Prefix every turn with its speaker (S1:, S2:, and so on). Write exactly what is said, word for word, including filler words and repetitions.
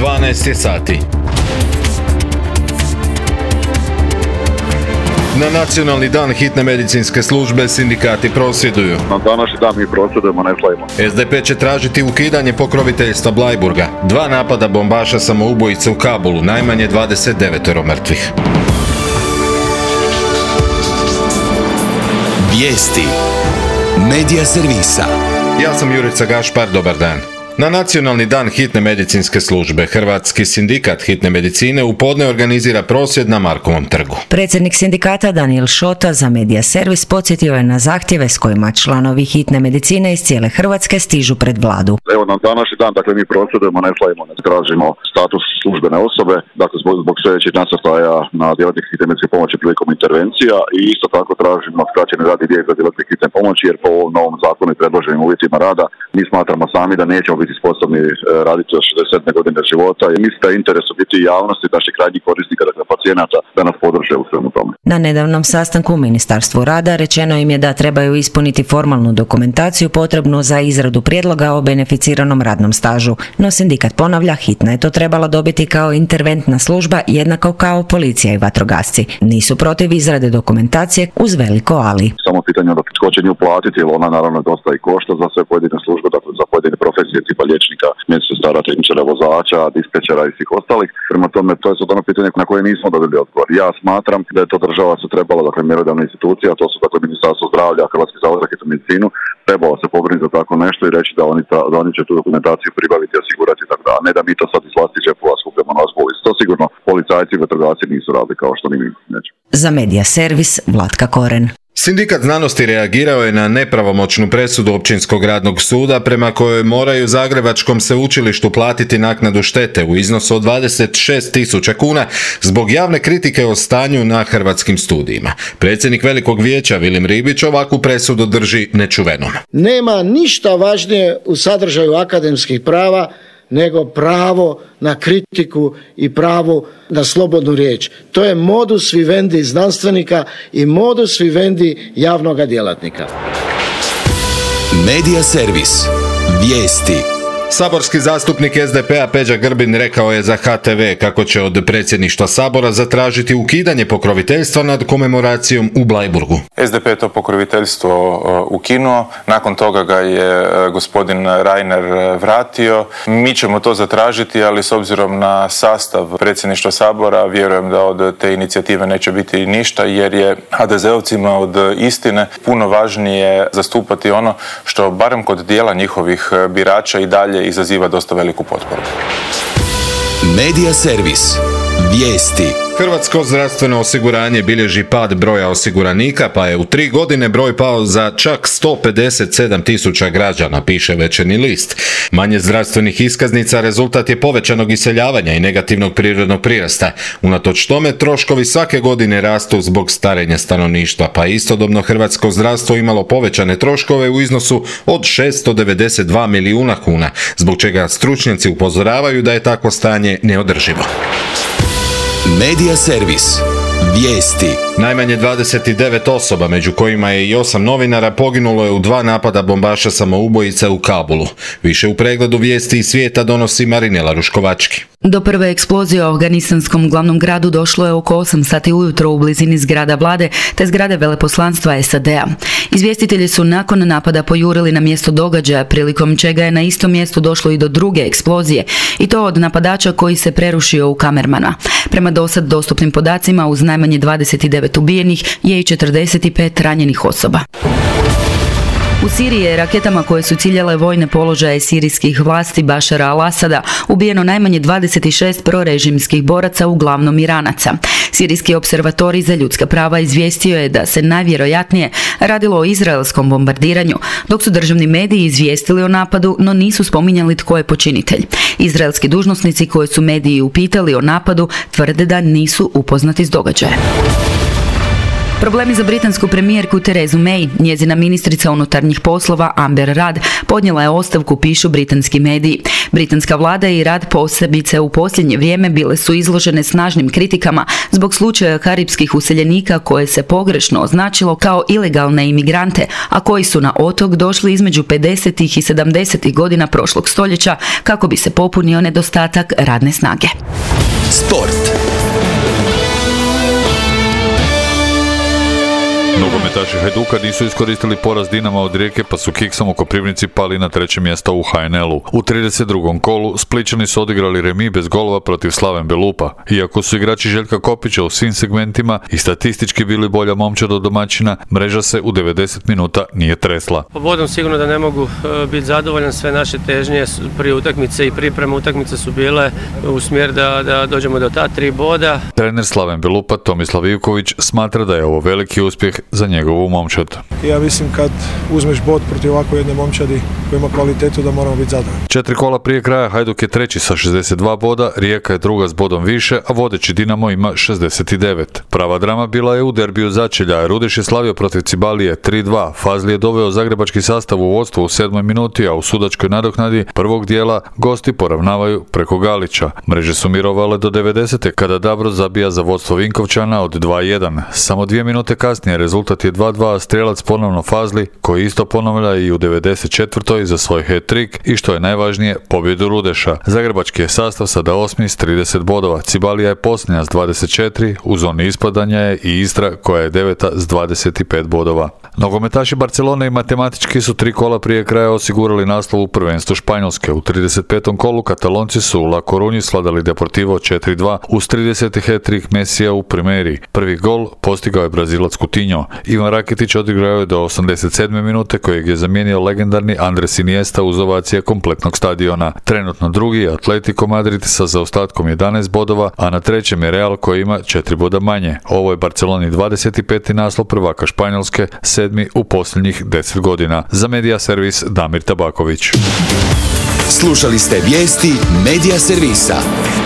S1: dvanaest je sati. Na Nacionalni dan hitne medicinske službe sindikati prosvjeduju.
S2: Na današnji dan mi prosvjedujemo, ne slavimo.
S1: es de pe će tražiti ukidanje pokroviteljstva Bleiburga. Dva napada bombaša samoubojice u Kabulu, najmanje dvadeset devet mrtvih.
S3: Vijesti Medija servisa.
S1: Ja sam Jurica Gašpar, dobar dan. Na Nacionalni dan hitne medicinske službe Hrvatski sindikat hitne medicine u podne organizira prosvjed na Markovom trgu.
S4: Predsjednik sindikata Danijel Šota za Medija servis podsjetio je na zahtjeve s kojima članovi hitne medicine iz cijele Hrvatske stižu pred vladu.
S2: Evo na današnji dan, dakle mi prosvjedujemo, ne slavimo, ne tražimo status službene osobe, dakle zbog, zbog sljedećih nasrtaja na djelatnike hitne medicinske pomoći prilikom intervencija i isto tako tražimo skraćeni radni vijek za djelatnike hitne pomoći jer po ovom novom zakonu i predloženim uvjetima rada mi smatramo sami da nećemo biti sposobni raditi od šezdeset godine života i mislim da je interes u biti javnosti, naših krajnjih korisnika, dakle pacijenata, da nas podrže u svemu tome.
S4: Na nedavnom sastanku u Ministarstvu rada rečeno im je da trebaju ispuniti formalnu dokumentaciju potrebnu za izradu prijedloga o beneficiranom radnom stažu, no sindikat ponavlja, hitna je to trebala dobiti kao interventna služba jednako kao policija i vatrogasci. Nisu protiv izrade dokumentacije uz veliko ali.
S2: Samo pitanje da tko će nju platiti, jer ona naravno dosta i košta za sve pojedine službe, dakle za pojedine profesije tipa liječnika, medicinskih sestara, tehničara, vozača, dispečera i svih ostalih. Prema tome, to je sad ono pitanje na koje nismo dobili odgovor. Ja smatram da je to država se trebala, dakle mjerodavna institucija, a to su dakle Ministarstvo zdravlja, Hrvatski zavod za hitnu medicinu, trebalo se pobrinuti za tako nešto i reći da oni, ta, da oni će tu dokumentaciju pribaviti i osigurati tako da, a ne da mi to sad iz vlastitih džepova skupljamo na bolest. To sigurno policajci i vatrogasci nisu radili kao što ni mi nećemo.
S4: Za Medija servis Vlatka Koren.
S1: Sindikat znanosti reagirao je na nepravomoćnu presudu Općinskog radnog suda prema kojoj moraju Zagrebačkom sveučilištu platiti naknadu štete u iznosu od dvadeset šest tisuća kuna zbog javne kritike o stanju na hrvatskim studijima. Predsjednik Velikog vijeća Vilim Ribić ovakvu presudu drži nečuvenom.
S5: Nema ništa važnije u sadržaju akademskih prava nego pravo na kritiku i pravo na slobodnu riječ. To je modus vivendi znanstvenika i modus vivendi javnog djelatnika.
S3: Medija servis. Vijesti.
S1: Saborski zastupnik es de pe-a Peđa Grbin rekao je za ha te ve kako će od predsjedništva Sabora zatražiti ukidanje pokroviteljstva nad komemoracijom u Bleiburgu.
S6: es de pe je to pokroviteljstvo ukinuo, nakon toga ga je gospodin Reiner vratio. Mi ćemo to zatražiti, ali s obzirom na sastav predsjedništva Sabora vjerujem da od te inicijative neće biti ništa, jer je ha de zeovcima od istine puno važnije zastupati ono što barem kod dijela njihovih birača i dalje izaziva dosta veliku potporu.
S3: Medija servis. Vijesti.
S1: Hrvatsko zdravstveno osiguranje bilježi pad broja osiguranika, pa je u tri godine broj pao za čak sto pedeset sedam tisuća građana, piše Večernji list. Manje zdravstvenih iskaznica rezultat je povećanog iseljavanja i negativnog prirodnog prirasta. Unatoč tome, troškovi svake godine rastu zbog starenja stanovništva, pa je istodobno hrvatsko zdravstvo imalo povećane troškove u iznosu od šesto devedeset dva milijuna kuna, zbog čega stručnjaci upozoravaju da je takvo stanje neodrživo.
S3: Medija servis. Vijesti.
S1: Najmanje dvadeset devet osoba, među kojima je i osam novinara, poginulo je u dva napada bombaša samoubojica u Kabulu. Više u pregledu vijesti iz svijeta donosi Marinela Ruškovački.
S7: Do prve eksplozije u afganistanskom glavnom gradu došlo je oko osam sati ujutro u blizini zgrada vlade te zgrade veleposlanstva es a de a. Izvjestitelji su nakon napada pojurili na mjesto događaja, prilikom čega je na istom mjestu došlo i do druge eksplozije, i to od napadača koji se prerušio u kamermana. Prema dosad dostupnim podacima, uz najmanje dvadeset devet ubijenih je i četrdeset pet ranjenih osoba. U Siriji je raketama koje su ciljale vojne položaje sirijskih vlasti Bašara al-Asada ubijeno najmanje dvadeset šest prorežimskih boraca, uglavnom Iranaca. Sirijski observatorij za ljudska prava izvijestio je da se najvjerojatnije radilo o izraelskom bombardiranju, dok su državni mediji izvijestili o napadu, no nisu spominjali tko je počinitelj. Izraelski dužnosnici koje su mediji upitali o napadu tvrde da nisu upoznati s događajem. Problemi za britansku premijerku Terezu May. Njezina ministrica unutarnjih poslova Amber Rudd podnijela je ostavku, pišu britanski mediji. Britanska vlada i Rudd posebice u posljednje vrijeme bile su izložene snažnim kritikama zbog slučaja karipskih useljenika koje se pogrešno označilo kao ilegalne imigrante, a koji su na otok došli između pedesetih i sedamdesetih godina prošlog stoljeća kako bi se popunio nedostatak radne snage.
S3: Sport.
S8: Nogometaši Hajduka nisu iskoristili poraz Dinama od Rijeke pa su kiksom u Koprivnici pali na treće mjesto u H N L-u. U trideset drugom kolu Splićani su odigrali remi bez golova protiv Slaven Belupa. Iako su igrači Željka Kopića u svim segmentima i statistički bili bolja momčad od domaćina, mreža se u devedeset minuta nije tresla.
S9: Po bodom sigurno da ne mogu biti zadovoljan, sve naše težnje prije utakmice i pripreme utakmice su bile u smjer da, da dođemo do ta tri boda.
S8: Trener Slaven Belupa Tomislav Ivković smatra da je ovo veliki uspjeh za njegovu momčad.
S10: Ja mislim kad uzmeš bod protiv ovako jedne momčadi koja ima kvalitetu da moramo biti zadovoljni.
S8: Četiri kola prije kraja Hajduk je treći sa šezdeset dva boda, Rijeka je druga s bodom više, a vodeći Dinamo ima šezdeset devet. Prava drama bila je u derbiju začelja. Rudeš je slavio protiv Cibalije tri dva. Fazli je doveo zagrebački sastav u vodstvo u sedmoj minuti, a u sudačkoj nadoknadi prvog dijela gosti poravnavaju preko Galića. Mreže su mirovale do devedesete kada Dabro zabija za vodstvo Vinkovčana od dva jedan. Samo dvije minute kasnije rezultat je dva dva, a strijelac ponovno Fazli, koji isto ponavlja i u devedeset četvrtoj za svoj hat-trick i što je najvažnije, pobjedu Rudeša. Zagrebački je sastav sada osmi s trideset bodova. Cibalija je posljednja s dvadeset četiri, u zoni ispadanja je i Istra koja je deveta s dvadeset pet bodova. Nogometaši Barcelone i matematički su tri kola prije kraja osigurali naslov u prvenstvu Španjolske. U trideset petom kolu Katalonci su u La Corunji sladali Deportivo četiri dva uz trideseti hat-trick Messija u Primeri. Prvi gol postigao je Brazilac Coutinho. Ivan Rakitić odigrao je do osamdeset sedme minute kojeg je zamijenio legendarni Andres Iniesta uz ovacije kompletnog stadiona. Trenutno drugi je Atletico Madrid sa zaostatkom jedanaest bodova, a na trećem je Real koji ima četiri boda manje. Ovo je Barceloni dvadeset peti naslov prvaka Španjolske, sedmi u posljednjih deset godina. Za Medija Servis Damir Tabaković.
S3: Slušali ste vijesti Medija Servisa.